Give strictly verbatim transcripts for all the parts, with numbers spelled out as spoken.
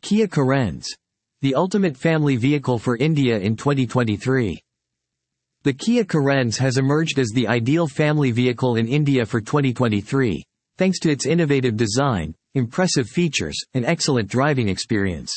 Kia Carens, the ultimate family vehicle for India in twenty twenty-three. The Kia Carens has emerged as the ideal family vehicle in India for twenty twenty-three, thanks to its innovative design, impressive features, and excellent driving experience.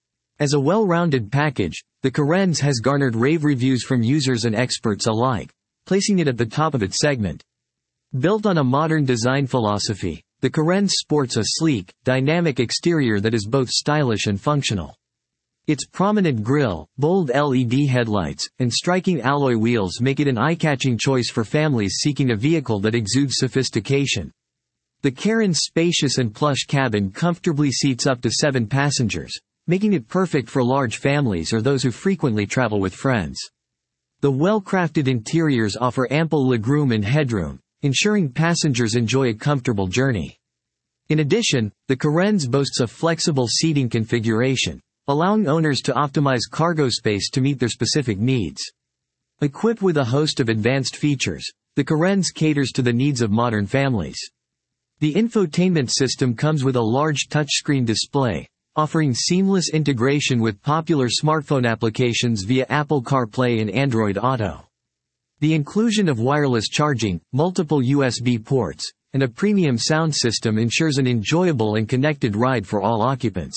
As a well-rounded package, the Carens has garnered rave reviews from users and experts alike, placing it at the top of its segment. Built on a modern design philosophy, the Carens sports a sleek, dynamic exterior that is both stylish and functional. Its prominent grille, bold L E D headlights, and striking alloy wheels make it an eye-catching choice for families seeking a vehicle that exudes sophistication. The Carens' spacious and plush cabin comfortably seats up to seven passengers, making it perfect for large families or those who frequently travel with friends. The well-crafted interiors offer ample legroom and headroom, ensuring passengers enjoy a comfortable journey. In addition, the Carens boasts a flexible seating configuration, allowing owners to optimize cargo space to meet their specific needs. Equipped with a host of advanced features, the Carens caters to the needs of modern families. The infotainment system comes with a large touchscreen display, offering seamless integration with popular smartphone applications via Apple CarPlay and Android Auto. The inclusion of wireless charging, multiple U S B ports, and a premium sound system ensures an enjoyable and connected ride for all occupants.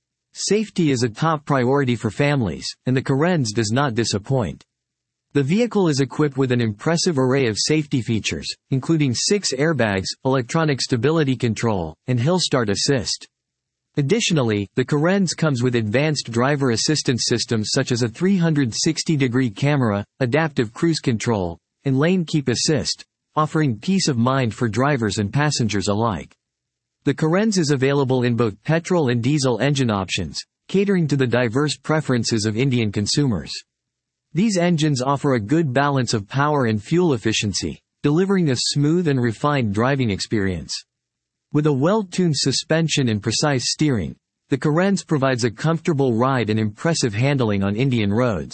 Safety is a top priority for families, and the Carens does not disappoint. The vehicle is equipped with an impressive array of safety features, including six airbags, electronic stability control, and hill start assist. Additionally, the Carens comes with advanced driver assistance systems such as a three hundred sixty degree camera, adaptive cruise control, and lane keep assist, offering peace of mind for drivers and passengers alike. The Carens is available in both petrol and diesel engine options, catering to the diverse preferences of Indian consumers. These engines offer a good balance of power and fuel efficiency, delivering a smooth and refined driving experience. With a well-tuned suspension and precise steering, the Carens provides a comfortable ride and impressive handling on Indian roads.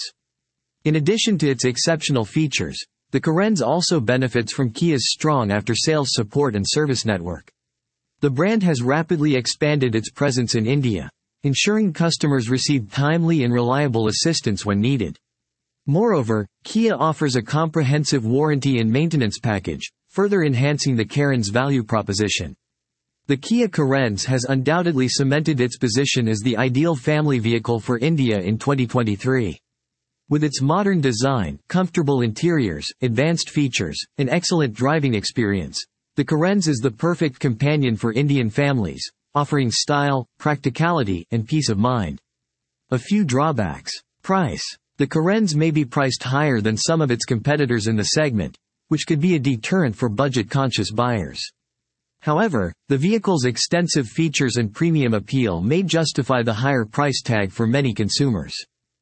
In addition to its exceptional features, the Carens also benefits from Kia's strong after-sales support and service network. The brand has rapidly expanded its presence in India, ensuring customers receive timely and reliable assistance when needed. Moreover, Kia offers a comprehensive warranty and maintenance package, further enhancing the Carens' value proposition. The Kia Carens has undoubtedly cemented its position as the ideal family vehicle for India in twenty twenty-three. With its modern design, comfortable interiors, advanced features, and excellent driving experience, the Carens is the perfect companion for Indian families, offering style, practicality, and peace of mind. A few drawbacks. Price. The Carens may be priced higher than some of its competitors in the segment, which could be a deterrent for budget-conscious buyers. However, the vehicle's extensive features and premium appeal may justify the higher price tag for many consumers.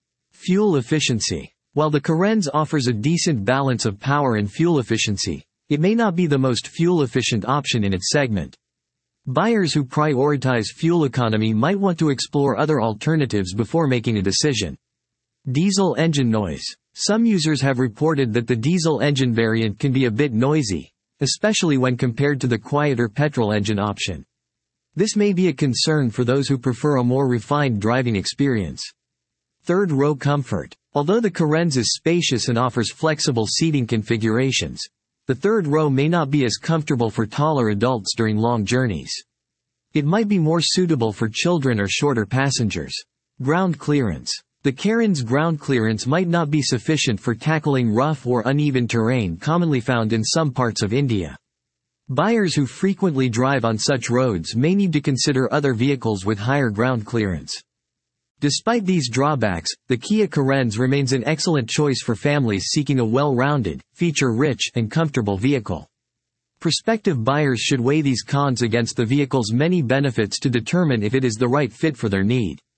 Fuel efficiency. While the Carens offers a decent balance of power and fuel efficiency, it may not be the most fuel-efficient option in its segment. Buyers who prioritize fuel economy might want to explore other alternatives before making a decision. Diesel engine noise. Some users have reported that the diesel engine variant can be a bit noisy, especially when compared to the quieter petrol engine option. This may be a concern for those who prefer a more refined driving experience. Third row comfort. Although the Carens is spacious and offers flexible seating configurations, the third row may not be as comfortable for taller adults during long journeys. It might be more suitable for children or shorter passengers. Ground clearance. The Carens' ground clearance might not be sufficient for tackling rough or uneven terrain commonly found in some parts of India. Buyers who frequently drive on such roads may need to consider other vehicles with higher ground clearance. Despite these drawbacks, the Kia Carens remains an excellent choice for families seeking a well-rounded, feature-rich, and comfortable vehicle. Prospective buyers should weigh these cons against the vehicle's many benefits to determine if it is the right fit for their need.